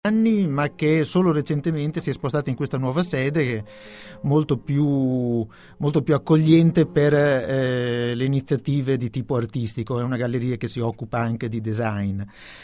anni, ma che solo recentemente si è spostata in questa nuova sede che è molto più accogliente per le iniziative di tipo artistico. È una galleria che si occupa anche di design.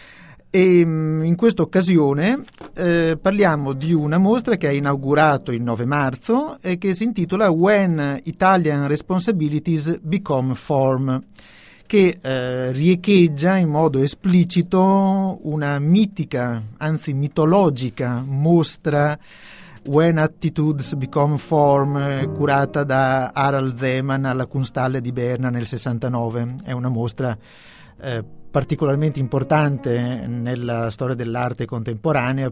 E in questa occasione parliamo di una mostra che ha inaugurato il 9 marzo e che si intitola When Italian Responsibilities Become Form, che riecheggia in modo esplicito una mitica, anzi mitologica mostra When Attitudes Become Form, curata da Harald Zeman alla Kunsthalle di Berna nel 69. È una mostra particolarmente importante nella storia dell'arte contemporanea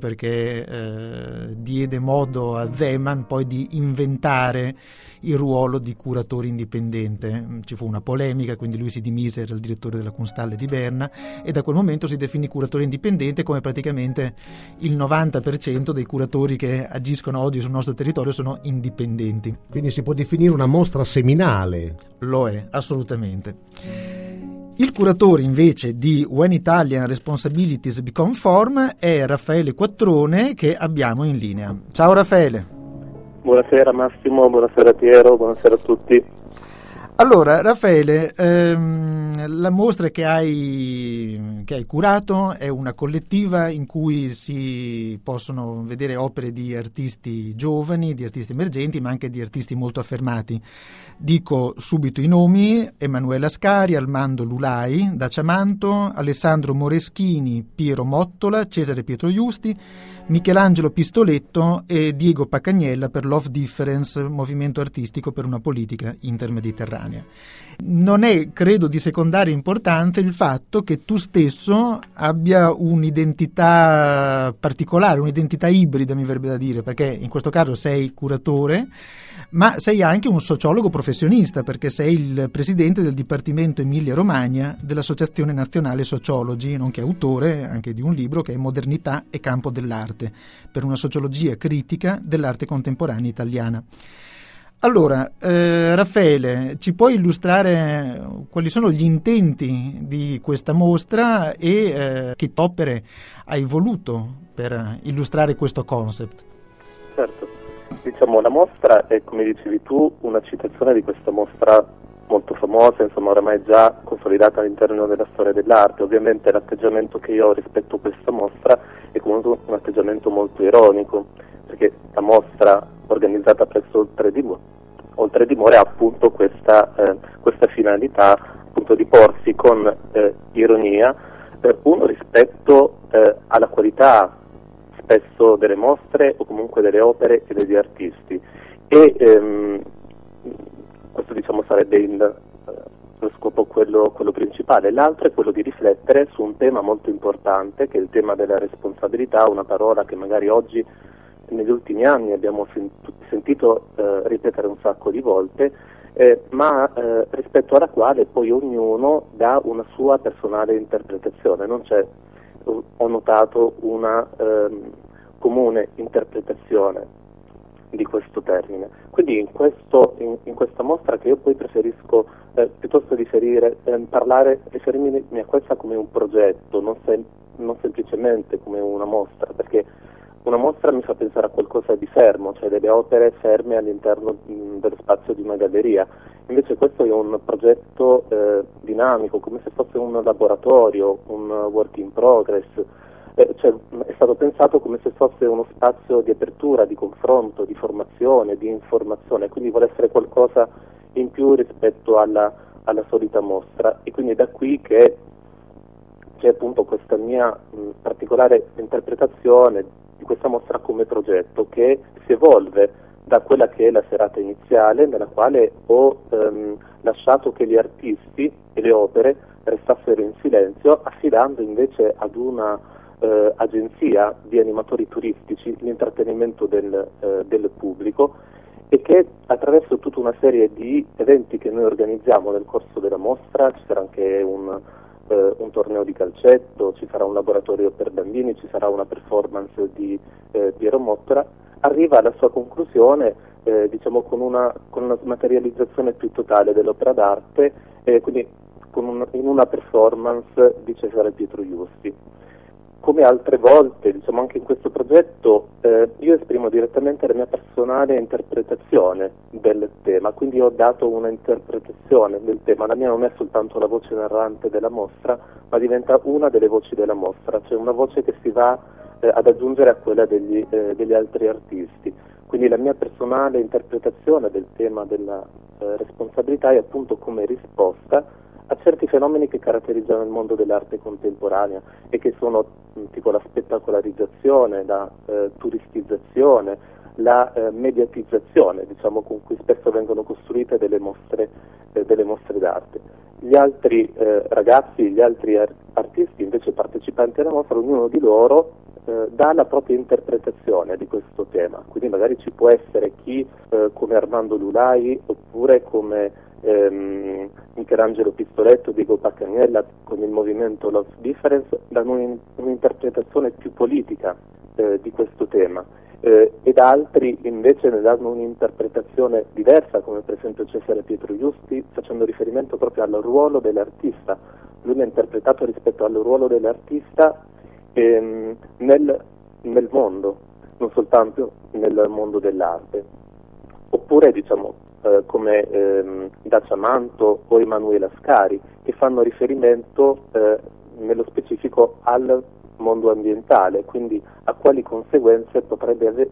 perché diede modo a Zeman poi di inventare il ruolo di curatore indipendente. Ci fu una polemica, quindi lui si dimise, era il direttore della Kunsthalle di Berna, e da quel momento si definì curatore indipendente, come praticamente il 90% dei curatori che agiscono oggi sul nostro territorio sono indipendenti. Quindi si può definire una mostra seminale. Lo è, assolutamente. Il curatore invece di When Italian Responsibilities Become Form è Raffaele Quattrone, che abbiamo in linea. Ciao Raffaele. Buonasera Massimo, buonasera Piero, buonasera a tutti. Allora Raffaele, la mostra che hai curato è una collettiva in cui si possono vedere opere di artisti giovani, di artisti emergenti, ma anche di artisti molto affermati. Dico subito i nomi: Emanuela Ascari, Armando Lulai da Ciamanto, Alessandro Moreschini, Piero Mottola, Cesare Pietro Iusti, Michelangelo Pistoletto e Diego Pacagnella per Love Difference, movimento artistico per una politica intermediterranea. Non è, credo, di secondaria importanza il fatto che tu stesso abbia un'identità particolare, un'identità ibrida, mi verrebbe da dire, perché in questo caso sei curatore, ma sei anche un sociologo professionista, perché sei il presidente del Dipartimento Emilia-Romagna dell'Associazione Nazionale Sociologi, nonché autore anche di un libro che è Modernità e campo dell'arte, per una sociologia critica dell'arte contemporanea italiana. Allora, Raffaele, ci puoi illustrare quali sono gli intenti di questa mostra e che opere hai voluto per illustrare questo concept? Certo, diciamo la mostra è, come dicevi tu, una citazione di questa mostra molto famosa, insomma oramai già consolidata all'interno della storia dell'arte. Ovviamente l'atteggiamento che io ho rispetto a questa mostra è comunque un atteggiamento molto ironico, perché la mostra organizzata presso Oltre Dimore ha appunto questa finalità appunto di porsi con ironia uno rispetto alla qualità spesso delle mostre o comunque delle opere e degli artisti, e questo diciamo sarebbe lo scopo quello principale. L'altro è quello di riflettere su un tema molto importante, che è il tema della responsabilità, una parola che magari oggi negli ultimi anni abbiamo sentito ripetere un sacco di volte, ma rispetto alla quale poi ognuno dà una sua personale interpretazione. Non c'è, ho notato, una comune interpretazione di questo termine. Quindi in questa mostra, che io poi preferisco piuttosto riferirmi a questa come un progetto, non semplicemente come una mostra, perché una mostra mi fa pensare a qualcosa di fermo, cioè delle opere ferme all'interno dello spazio di una galleria. Invece questo è un progetto dinamico, come se fosse un laboratorio, un work in progress. Cioè, è stato pensato come se fosse uno spazio di apertura, di confronto, di formazione, di informazione, quindi vuole essere qualcosa in più rispetto alla solita mostra, e quindi da qui che c'è appunto questa mia particolare interpretazione di questa mostra come progetto, che si evolve da quella che è la serata iniziale, nella quale ho lasciato che gli artisti e le opere restassero in silenzio, affidando invece ad una agenzia di animatori turistici l'intrattenimento del pubblico, e che attraverso tutta una serie di eventi che noi organizziamo nel corso della mostra, ci sarà anche un torneo di calcetto, ci sarà un laboratorio per bambini, ci sarà una performance di Piero Mottola, arriva alla sua conclusione diciamo con una smaterializzazione più totale dell'opera d'arte, quindi in una performance di Cesare Pietro Iusti. come altre volte, diciamo anche in questo progetto, io esprimo direttamente la mia personale interpretazione del tema, quindi ho dato una interpretazione del tema. La mia non è soltanto la voce narrante della mostra, ma diventa una delle voci della mostra, cioè una voce che si va ad aggiungere a quella degli altri artisti. Quindi la mia personale interpretazione del tema della responsabilità è appunto come risposta a certi fenomeni che caratterizzano il mondo dell'arte contemporanea e che sono tipo la spettacolarizzazione, la turistizzazione, la mediatizzazione, diciamo, con cui spesso vengono costruite delle mostre d'arte. Gli altri ragazzi, gli altri artisti invece partecipanti alla mostra, ognuno di loro dà la propria interpretazione di questo tema, quindi magari ci può essere chi come Armando Lulai oppure come Michelangelo Pistoletto, Diego Paccagnella con il movimento Love Difference danno un'interpretazione più politica di questo tema, ed altri invece ne danno un'interpretazione diversa, come per esempio Cesare Pietro Giusti, facendo riferimento proprio al ruolo dell'artista. Lui l'ha interpretato rispetto al ruolo dell'artista nel mondo, non soltanto nel mondo dell'arte. Oppure diciamo come Dacia Manto o Emanuela Scari, che fanno riferimento nello specifico al mondo ambientale, quindi a quali conseguenze potrebbe avere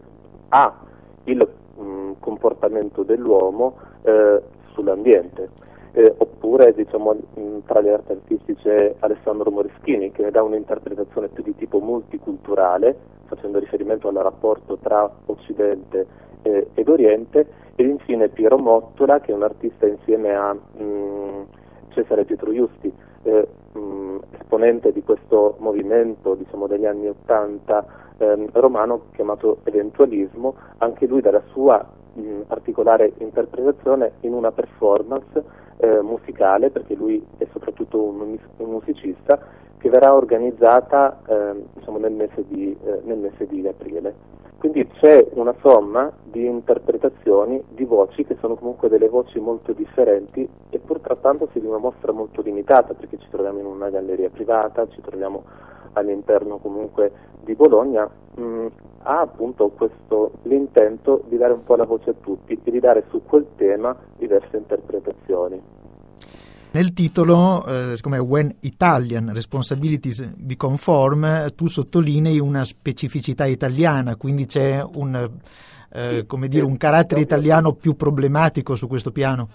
il comportamento dell'uomo sull'ambiente. Oppure diciamo tra gli artisti c'è Alessandro Moreschini, che ne dà un'interpretazione più di tipo multiculturale, facendo riferimento al rapporto tra Occidente ed Oriente, ed infine Piero Mottola, che è un artista insieme a Cesare Pietro Giusti, esponente di questo movimento, diciamo, degli anni '80 romano chiamato eventualismo. Anche lui dà la sua particolare interpretazione in una performance musicale, perché lui è soprattutto un musicista, che verrà organizzata diciamo nel mese di aprile. Quindi c'è una somma di interpretazioni, di voci, che sono comunque delle voci molto differenti, e pur trattandosi di una mostra molto limitata, perché ci troviamo in una galleria privata, ci troviamo all'interno comunque di Bologna, ha appunto l'intento di dare un po' la voce a tutti e di dare su quel tema diverse interpretazioni. Nel titolo, siccome When Italian Responsibilities Become Form, tu sottolinei una specificità italiana, quindi c'è un carattere italiano più problematico su questo piano.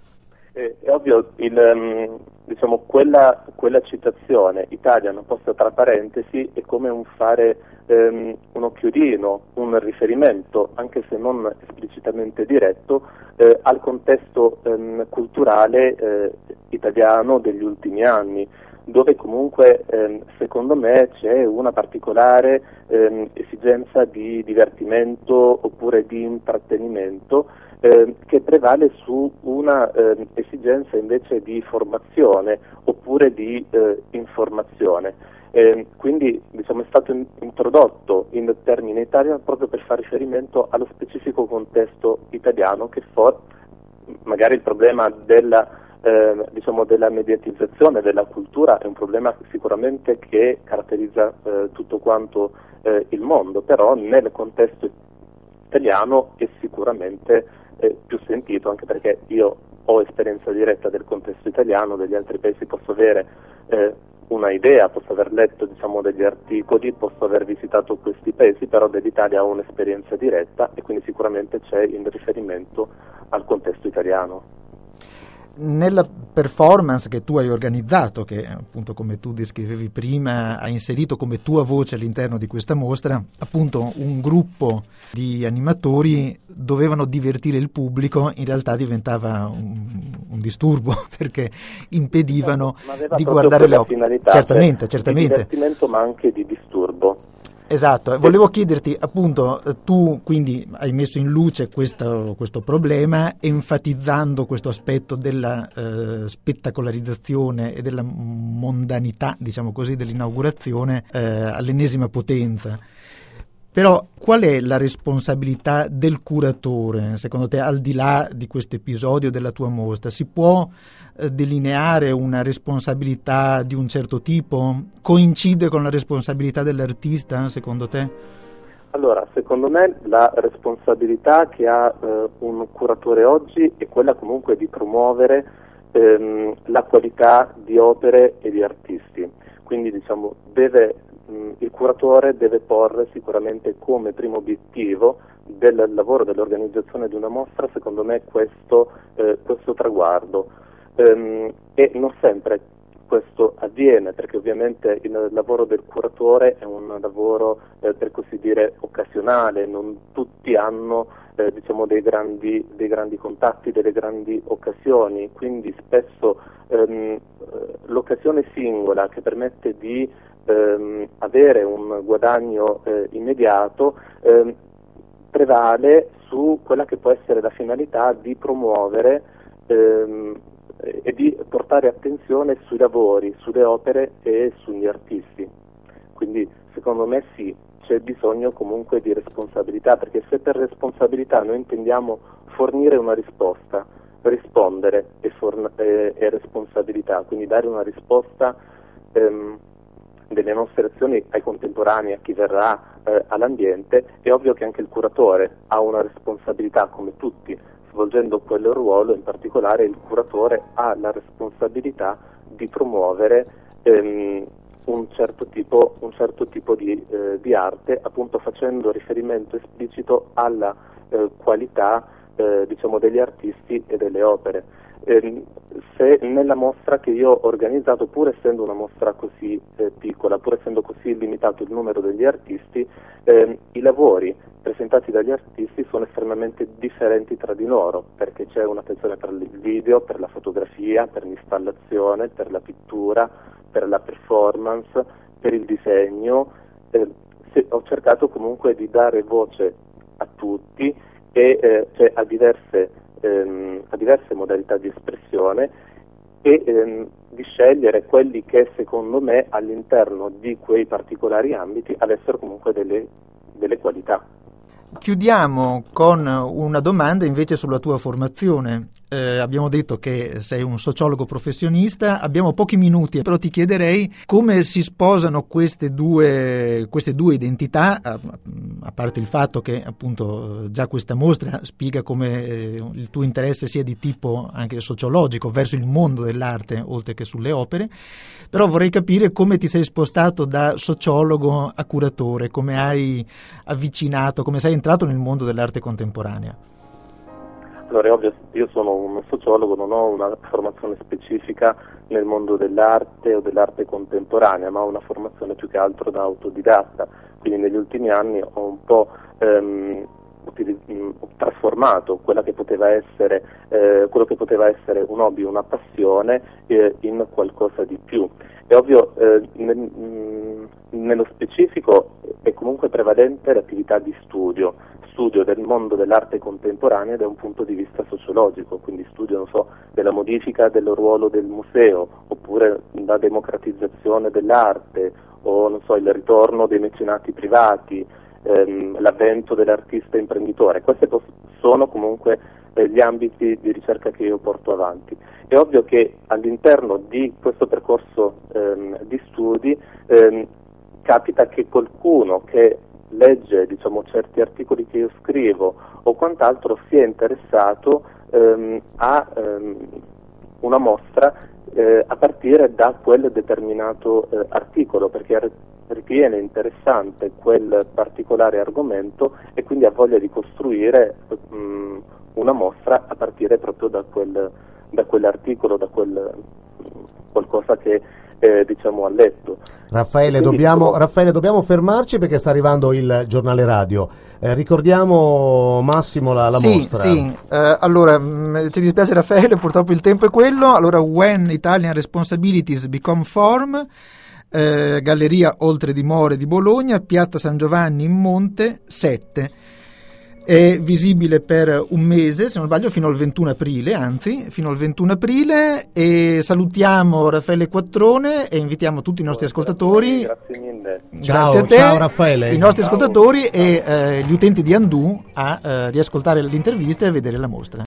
È ovvio, diciamo, quella citazione italiana posta tra parentesi è come un fare un occhiolino, un riferimento, anche se non esplicitamente diretto, al contesto culturale italiano degli ultimi anni, dove comunque secondo me c'è una particolare esigenza di divertimento oppure di intrattenimento che prevale su una esigenza invece di formazione oppure di informazione. Quindi diciamo, è stato introdotto in termine Italia proprio per fare riferimento allo specifico contesto italiano, che magari il problema della mediatizzazione della cultura è un problema sicuramente che caratterizza tutto quanto il mondo, però nel contesto italiano è sicuramente più sentito, anche perché io ho esperienza diretta del contesto italiano. Degli altri paesi posso avere una idea, posso aver letto diciamo degli articoli, posso aver visitato questi paesi, però dell'Italia ho un'esperienza diretta e quindi sicuramente c'è il riferimento al contesto italiano. Nella performance che tu hai organizzato, che appunto come tu descrivevi prima hai inserito come tua voce all'interno di questa mostra, appunto un gruppo di animatori dovevano divertire il pubblico, in realtà diventava un disturbo, perché impedivano di guardare le opere. Certamente. Di divertimento ma anche di disturbo. Esatto, volevo chiederti appunto, tu quindi hai messo in luce questo problema, enfatizzando questo aspetto della spettacolarizzazione e della mondanità, diciamo così, dell'inaugurazione all'ennesima potenza. Però qual è la responsabilità del curatore, secondo te, al di là di questo episodio della tua mostra? Si può delineare una responsabilità di un certo tipo? Coincide con la responsabilità dell'artista, secondo te? Allora, secondo me la responsabilità che ha un curatore oggi è quella comunque di promuovere la qualità di opere e di artisti. Quindi diciamo il curatore deve porre sicuramente come primo obiettivo del lavoro dell'organizzazione di una mostra, secondo me, questo traguardo. E non sempre questo avviene, perché ovviamente il lavoro del curatore è un lavoro per così dire occasionale, non tutti hanno dei grandi contatti, delle grandi occasioni, quindi spesso l'occasione singola che permette di avere un guadagno immediato prevale su quella che può essere la finalità di promuovere e di portare attenzione sui lavori, sulle opere e sugli artisti. Quindi secondo me sì, c'è bisogno comunque di responsabilità, perché se per responsabilità noi intendiamo fornire una risposta, rispondere e responsabilità, quindi dare una risposta delle nostre azioni ai contemporanei, a chi verrà, all'ambiente, è ovvio che anche il curatore ha una responsabilità, come tutti. Svolgendo quel ruolo, in particolare il curatore ha la responsabilità di promuovere un certo tipo di arte, appunto facendo riferimento esplicito alla qualità degli artisti e delle opere. Se nella mostra che io ho organizzato, pur essendo una mostra così piccola, pur essendo così limitato il numero degli artisti, i lavori presentati dagli artisti sono estremamente differenti tra di loro, perché c'è un'attenzione per il video, per la fotografia, per l'installazione, per la pittura, per la performance, per il disegno. Ho cercato comunque di dare voce a tutti e a diverse modalità di espressione e di scegliere quelli che secondo me all'interno di quei particolari ambiti avessero comunque delle qualità. Chiudiamo con una domanda invece sulla tua formazione. Abbiamo detto che sei un sociologo professionista, abbiamo pochi minuti, però ti chiederei come si sposano queste due identità, a parte il fatto che appunto già questa mostra spiega come il tuo interesse sia di tipo anche sociologico verso il mondo dell'arte oltre che sulle opere, però vorrei capire come ti sei spostato da sociologo a curatore, come hai avvicinato, come sei entrato nel mondo dell'arte contemporanea. Allora è ovvio, io sono un sociologo, non ho una formazione specifica nel mondo dell'arte o dell'arte contemporanea, ma ho una formazione più che altro da autodidatta, quindi negli ultimi anni ho un po' trasformato quello che poteva essere un hobby, una passione in qualcosa di più. È ovvio, nello specifico è comunque prevalente l'attività di studio del mondo dell'arte contemporanea da un punto di vista sociologico, quindi studio, della modifica del ruolo del museo, oppure la democratizzazione dell'arte, o il ritorno dei mecenati privati, l'avvento dell'artista imprenditore. Questi sono comunque gli ambiti di ricerca che io porto avanti. È ovvio che all'interno di questo percorso di studi capita che qualcuno che legge certi articoli che io scrivo o quant'altro sia interessato a una mostra a partire da quel determinato articolo, perché ritiene interessante quel particolare argomento e quindi ha voglia di costruire una mostra a partire proprio da quell'articolo, da quel qualcosa che ha letto. Raffaele, dobbiamo fermarci perché sta arrivando il giornale radio. Ricordiamo Massimo la mostra. Sì, allora ti dispiace Raffaele, purtroppo il tempo è quello. Allora, When Italian Responsibilities Become Form, Galleria Oltre di More di Bologna, Piazza San Giovanni in Monte 7. è visibile per un mese, se non sbaglio, fino al 21 aprile, e salutiamo Raffaele Quattrone e invitiamo tutti i nostri ascoltatori. Grazie mille. Grazie a te, ciao Raffaele. i nostri ascoltatori e gli utenti di Andu a riascoltare l'intervista e a vedere la mostra.